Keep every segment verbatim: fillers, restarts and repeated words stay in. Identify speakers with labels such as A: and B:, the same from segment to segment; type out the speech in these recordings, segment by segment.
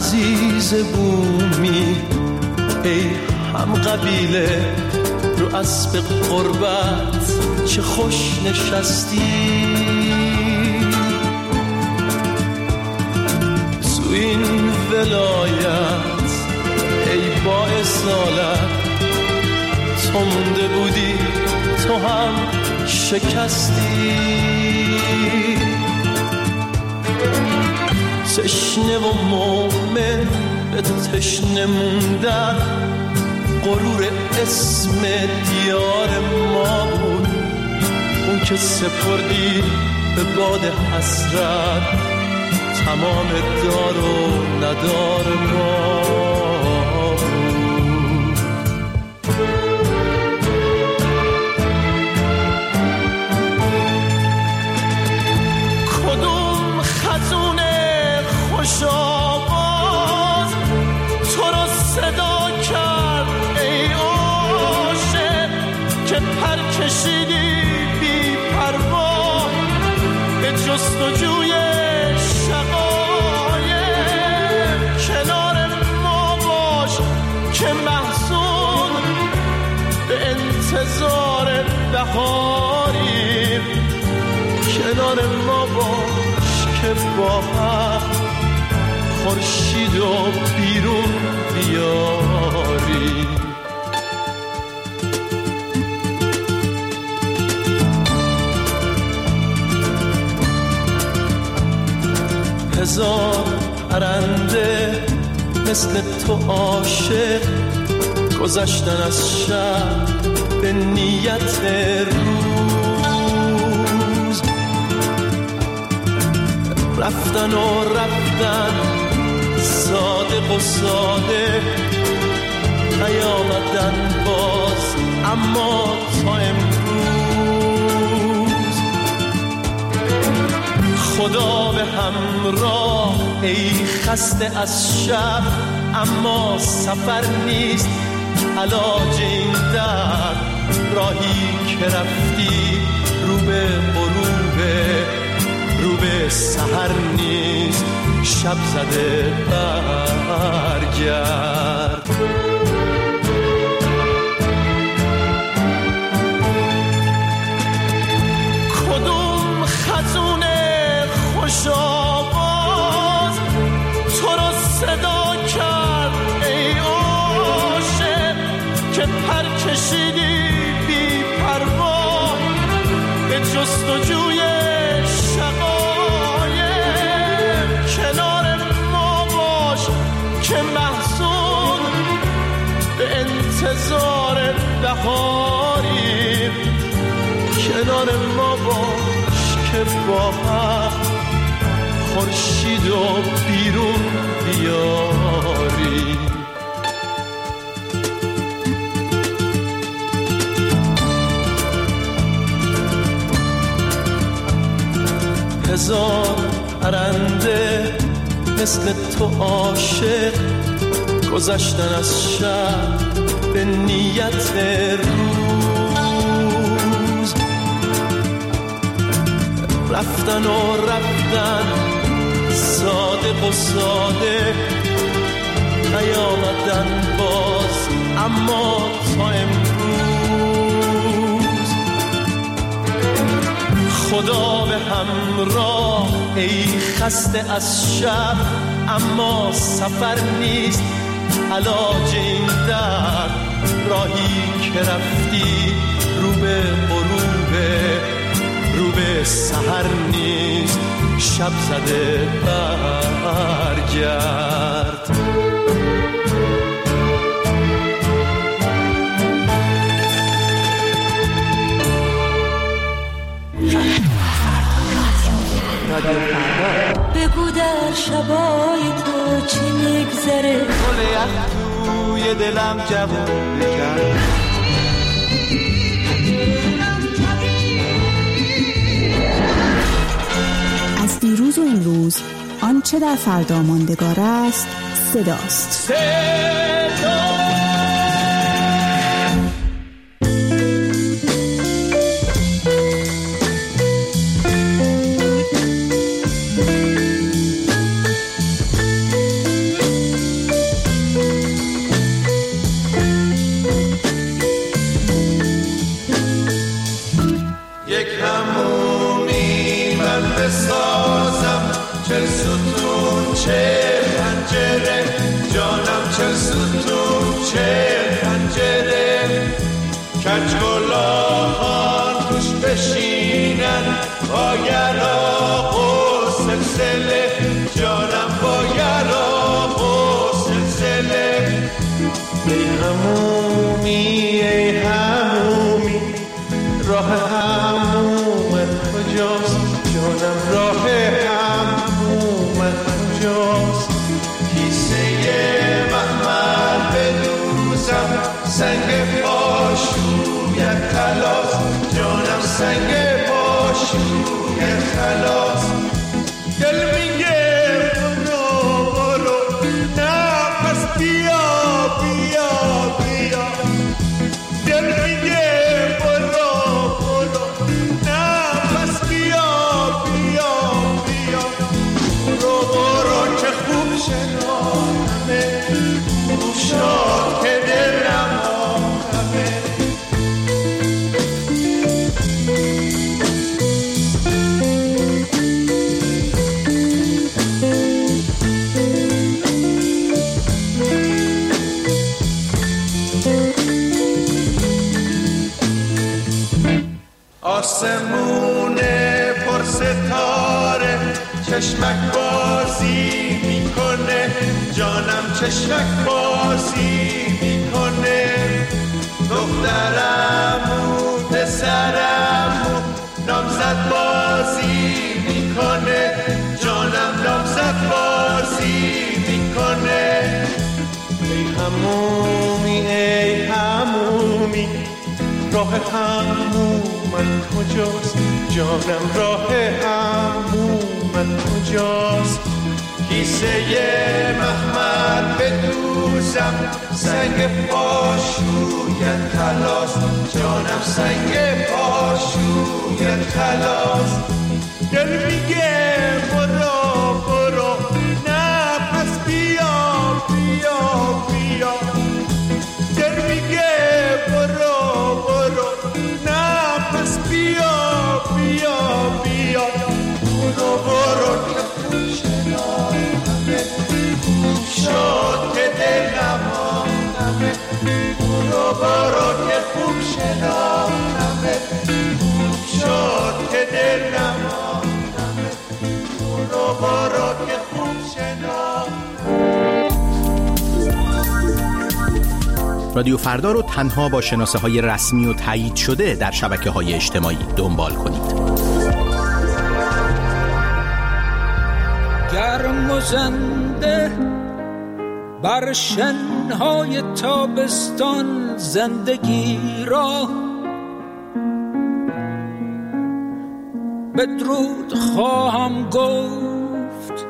A: عزیز بومی ای هم قبیله رو اسب قربت چه خوش نشستی تو این ولایت ای با اصالت تو مونده بودی تو هم شکستی تشنه و مومن به تشنه موندن غرور اسم دیار ما بود اون که سپردی به باد حسرت تمام دار و ندار ما بود. کدوم خزون خوش آواز تو رو صدا کرد ای عاشق که پر کشیدی بی پروا به جستجوی شقایق کنار ما باش که محزون به انتظار بهاریم کنار ما باش که با هم خورشید و بیرون بیاری هزار پرنده مثل تو عاشق گذشتن از شب به نیت روز رفتن و رفتن صادق و ساده نیامدن باز اما تا امروز خدا به همراه ای خسته از شب اما سفر نیست علاج این درد راهی که رفتی رو به غروبه رو به سحر نیست شب زده برگرد کدوم خزون خوش آواز تو رو صدا کرد ای عاشق که پر کشیدی بی پروا به جستجوی شقایق کنار ما باش که محزون به انتظار بهاریم کنار ما باش که با هم خورشید و بیرون بیاریم هزار پرنده مثل تو عاشق گذشتن از شب به نیت روز رفتن و رفتن صادق و ساده نیامدن باز اما تا امروز خدا به همراه ای خسته از شب اما سفر نیست علاج این درد راهی که رفتی رو به غروبه رو به سحر نیست شب زده برگرد
B: بگو در شبای تو چی میگذره
C: گل یخ توی دلم جوون بکن
D: از دیروز و امروز آنچه در فردا ماندگار است صداست.
A: صدا
C: روشن بسازم، چل ستون چه پنجره، جانم چل ستون چه پنجره، کج گلاهان توش بشینن با یراق و سلسله، جانم با یراق و سلسله.
A: ای همومی ای همومی راه همومت کجاست، جانم راه همومت کجاست.
C: کیسه مخمل بدوزم، سنگ پاشویت خلاص، جانم سنگ پاشویت خلاص. دل میگه برو برو، نه پس بیا بیا بیا. دل میگه برو برو، نه پس بیا بیا بیا. برو برو که خوب شنانمه، خوب شد که دلم آمه. آسمون پر ستاره چشمک بازی میکنه، جانم چشمک بازی میکنه. دخترمو پسرمو نامزد بازی میکنه، جانم نامزد بازی میکنه.
A: ای همومی ای همومی راه همومت کجاست، جانم راه همومت کجاست.
C: کیسه مخمل بدوزم، سنگ پاشویت خلاص، جانم سنگ پاشویت خلاص. دل میگه برو برو، نه پس بیا بیا بیا. دل میگه برو برو، نه پس بیا بیا بیا. برو برو که خوب شنانمه، خوب شد که دلم آمه. برو برو که خوب شنانمه، خوب شد که دلم آمه. برو برو که خوب شنانمه.
E: رادیو فردا رو تنها با شناسه های رسمی و تایید شده در شبکه های اجتماعی دنبال کنید.
F: گرم و زنده بر شنهای تابستان زندگی را بدرود خواهم گفت.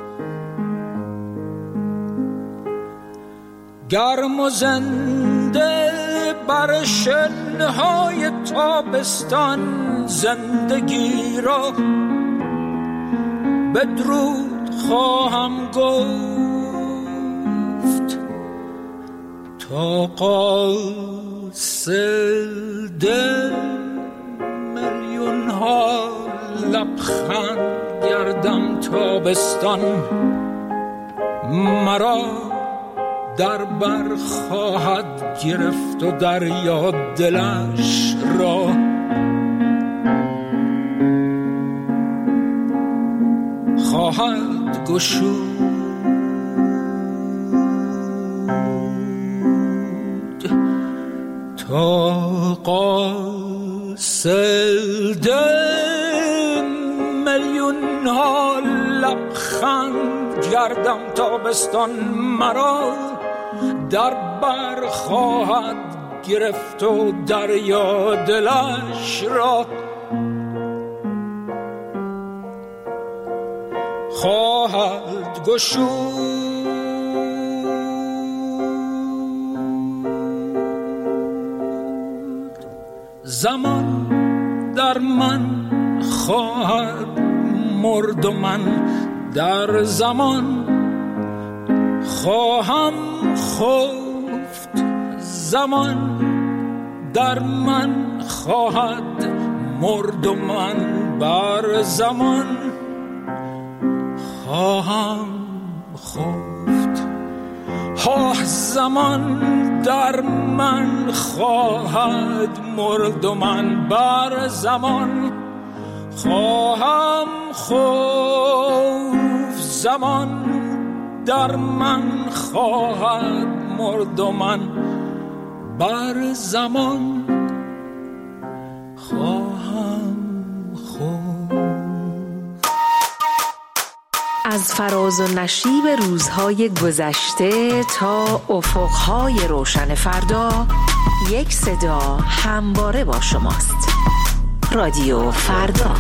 F: گرم و زنده بر شنهای تابستان زندگی را بدرود خواهم گفت. تا قاصد میلیون ها لبخند گردم تابستان مرا در بر خواهد گرفت و دریا دلش را خواهد گشود. تا قاصد میلیون ها لبخند گردم تابستان مرا در بر خواهد گرفت و دریا دلش را خواهد گشود. زمان در من خواهد مرد و من در زمان خواهم خفت. زمان در من خواهد مرد و من بر زمان خواهم خفت. آه زمان در من خواهد مرد و من بر زمان خواهم خفت. زمان در من خواهد مرد و من بر زمان خواهم خفت.
G: از فراز و نشیب روزهای گذشته تا افقهای روشن فردا، یک صدا همواره با شماست. رادیو فردا.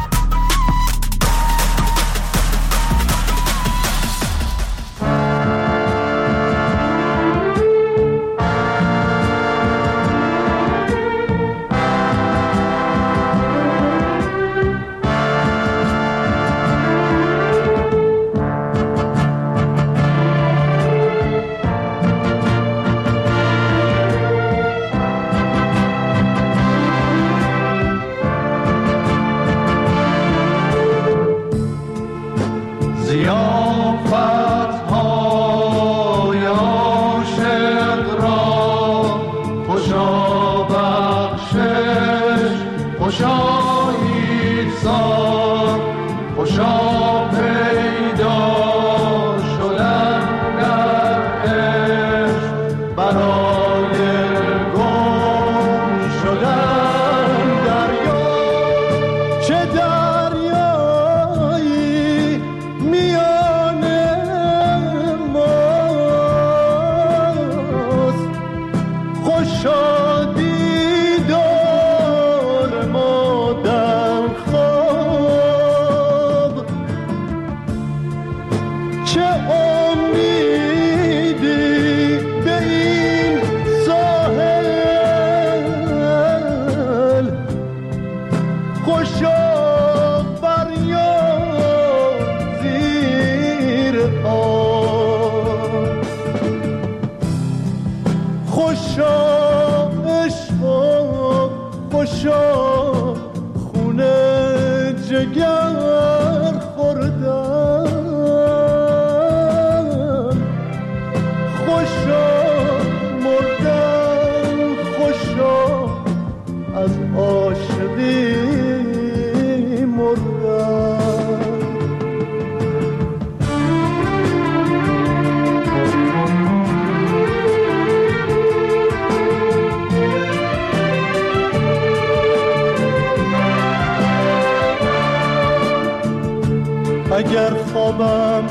A: اگر خوابم،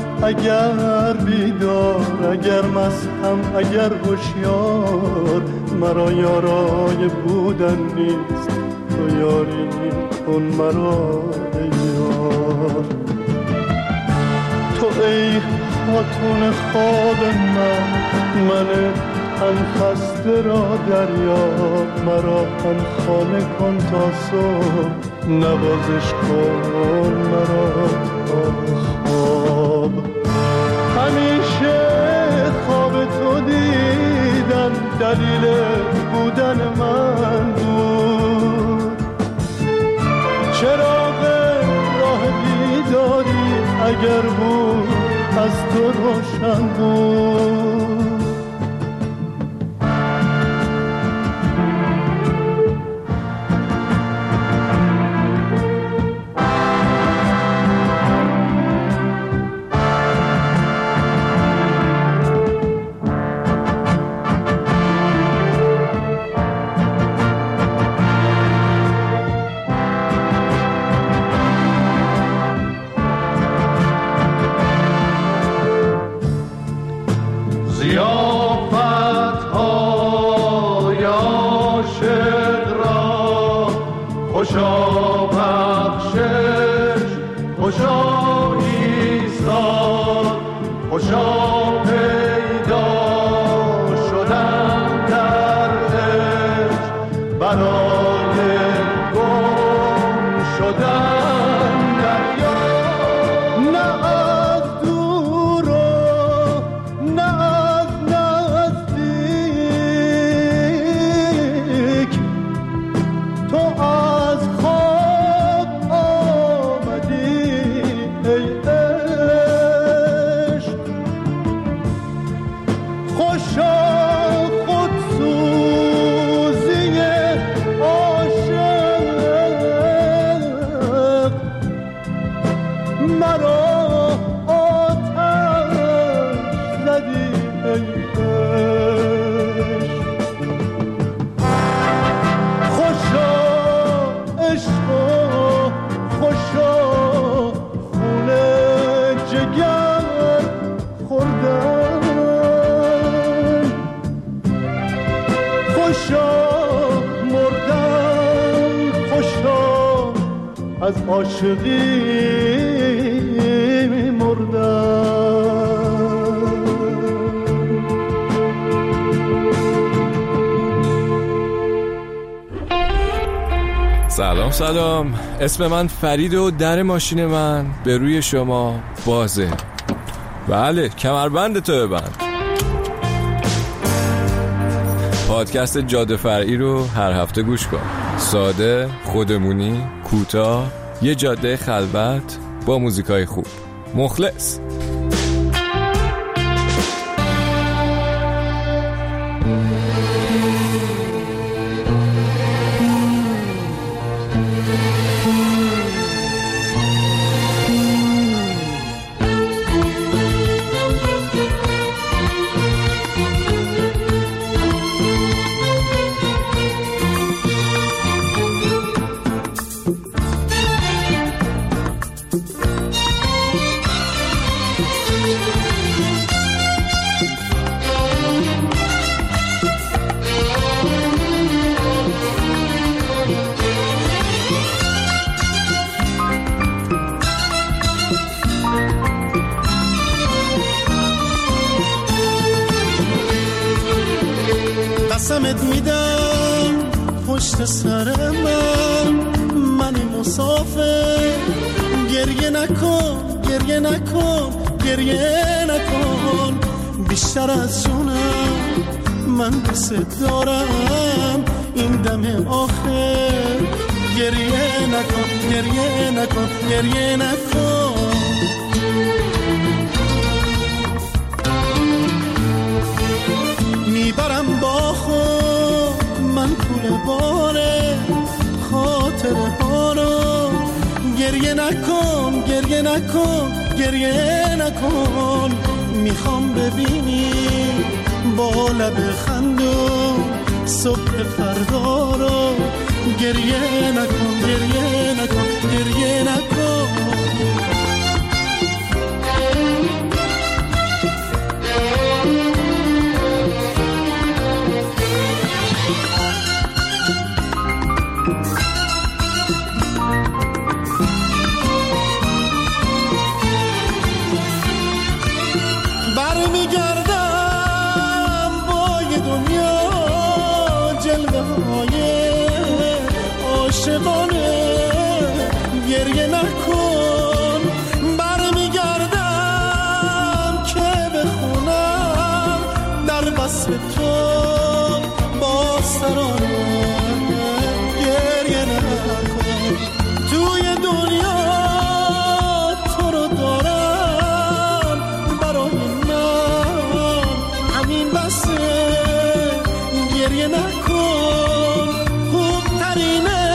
A: اگر بیدار، اگر مستم، اگر هوشیار، مرا یارای بودن نیست، تو یاری کن مرا ای یار. تو ای خاتون خواب من، من تن خسته را دریاب، مرا تن خانه کن تا صبح، نوازش کن مرا تا خواب. همیشه خواب تو دیدم، دلیل بودن من بود. چراغ راه بیداری اگر بود از تو روشن بود. مرا آتش زدی ای عشق. خوشا عشقا خوشا خون جگر خوردن، خوشا مردن، خوشا از عاشقی
H: سلام سلام، اسم من فرید و در ماشین من به روی شما بازه. بله، کمربند تو ببند. پادکست جاده فرعی رو هر هفته گوش کن. ساده، خودمونی، کوتاه، یه جاده خلوت با موزیکای خوب. مخلص.
A: قسمت میدم پشت سر من، من مسافر، گریه نکن گریه نکن گریه نکن، بیشتر از جونم من دوست دارم، این دم آخر گریه نکن گریه نکن گریه نکن. میبرم با خود من پول باره خاطره ها رو، گریه نکن گریه نکن گریه نکن، میخوام ببینی با لب خندون صبح فردا رو، گریه نکن گریه نکن گریه نکن. برمیگردم با یه دنیا جلوه های عاشقانه، گریه نکن. برمیگردم که بخونم در وصف تو با سرانه، گریه نکن. توی دنیا تو رو دارم، برای من همین بسه، گریه نکن. خوبترینه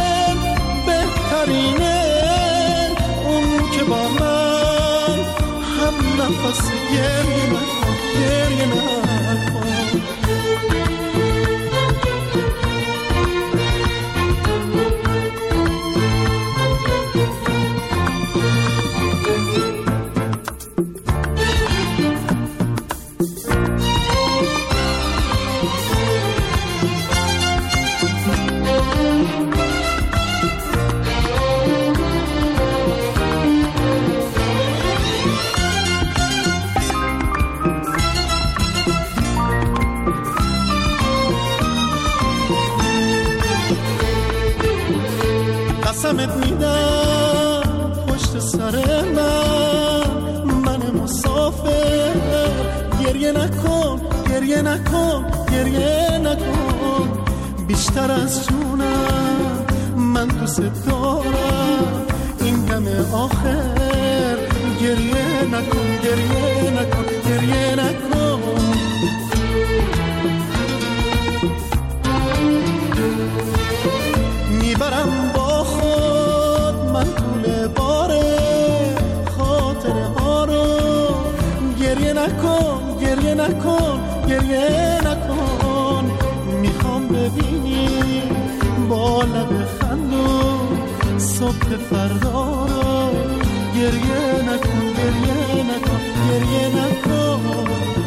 A: بهترینه اون که با من هم نفس، گریه نکن گریه نکن. قسمت میدم پشت سر من، من مسافر، گریه نکن گریه نکن گریه نکن، بیشتر از جونم من دوست دارم، این دم آخر گریه نکن گریه نکن گریه نکن. میبرم با خود من طول باره گریه نکن گریه نکن گریه نکن میخوام ببینی با لب خندون صبح فردا رو گریه نکن گریه نکن گریه نکن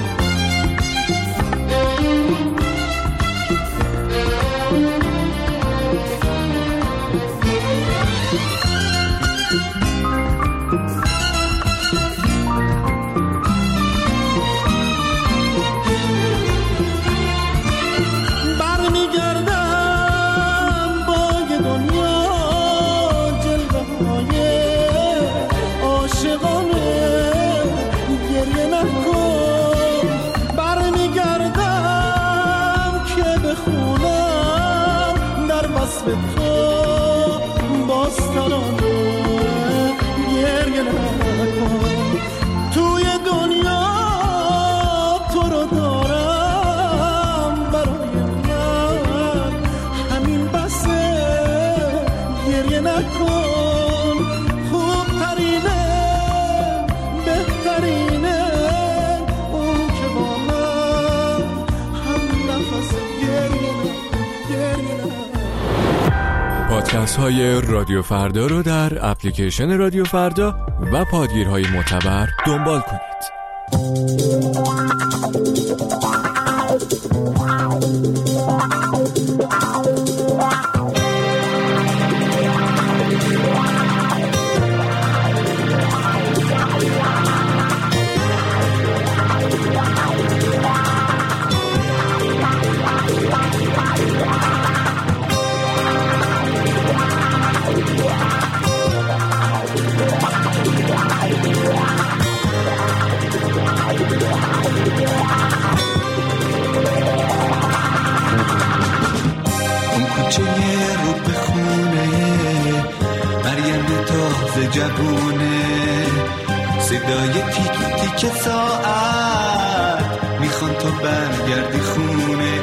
A: به تو باستانه گریه نکن توی دنیا تو رو دارم برای من همین بسه گریه نکن خوب ترینه بهترینه اون که با من هم نفس گریه نکن گریه نکن.
H: پادکست های رادیو فردا رو در اپلیکیشن رادیو فردا و پادگیرهای معتبر دنبال کنید.
C: جوونه صدای تیک تیک ساعت میخوان تو برگردی خونه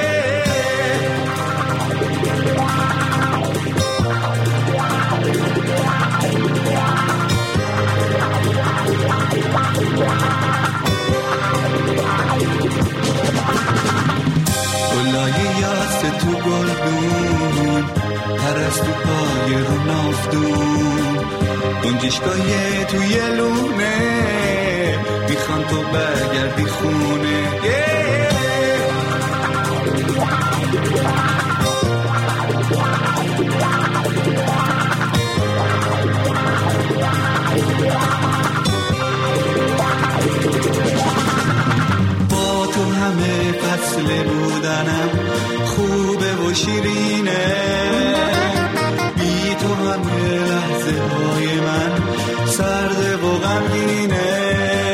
C: گلای یاس تو گلدون پرستو پای رو نافتون گنجشگاه توی لونه میخوان تو برگردی خونه با تو همه فصل بودنم خوبه و شیرینه بی تو همه لحظه های من سرده و غمگینه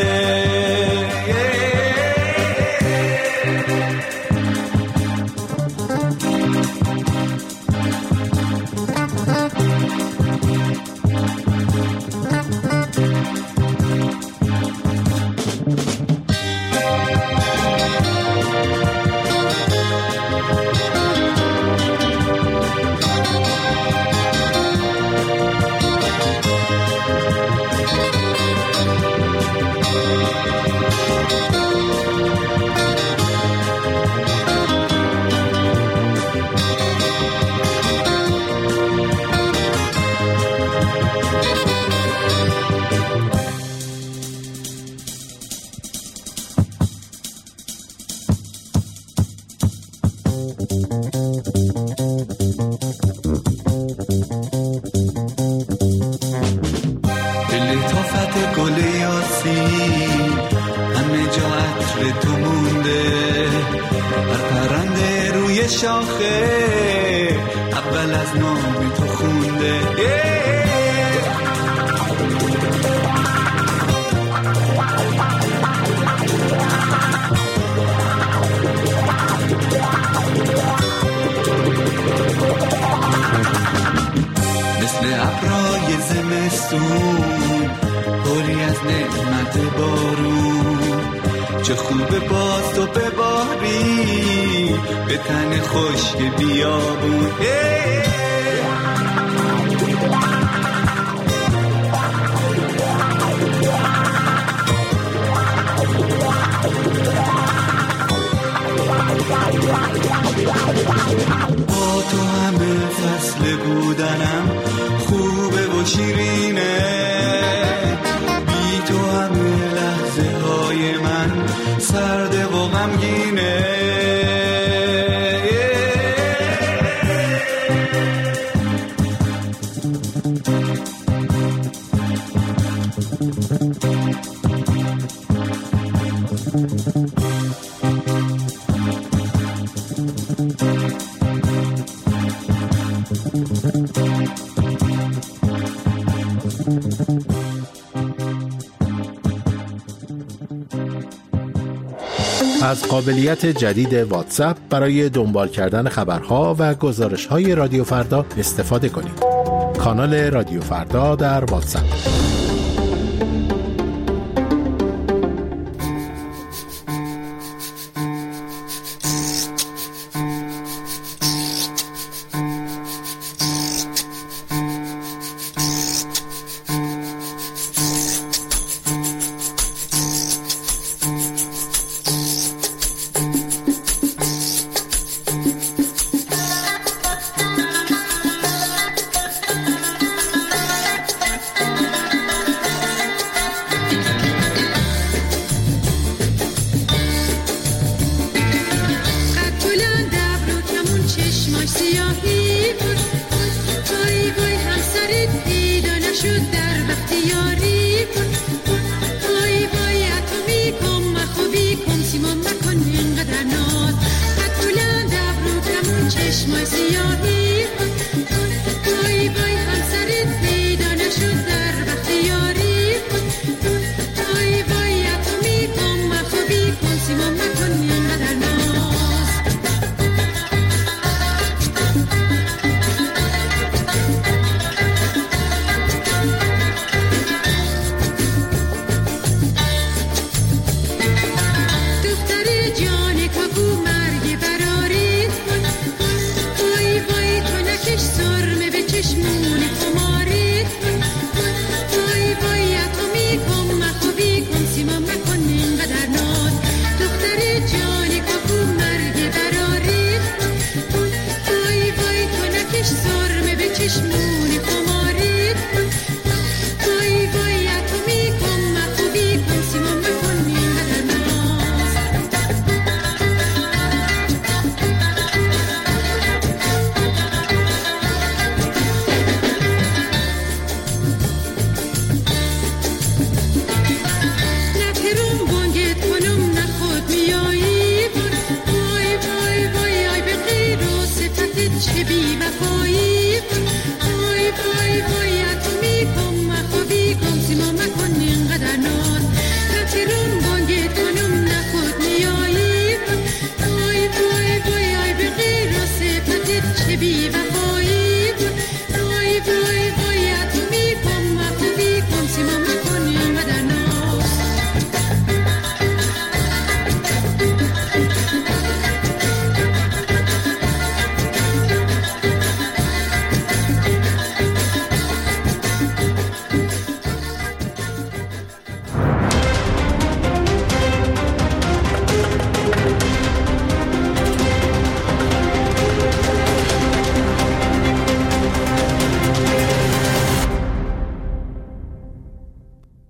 C: شاخه اول از نام تو خونده مثل ابرای زمستون پری از نعمت بارون چه خوبه باز تو بباری به تن خشک بیابون غمگینه.
E: از قابلیت جدید واتساپ برای دنبال کردن خبرها و گزارش‌های رادیو فردا استفاده کنید. کانال رادیو فردا در واتساپ.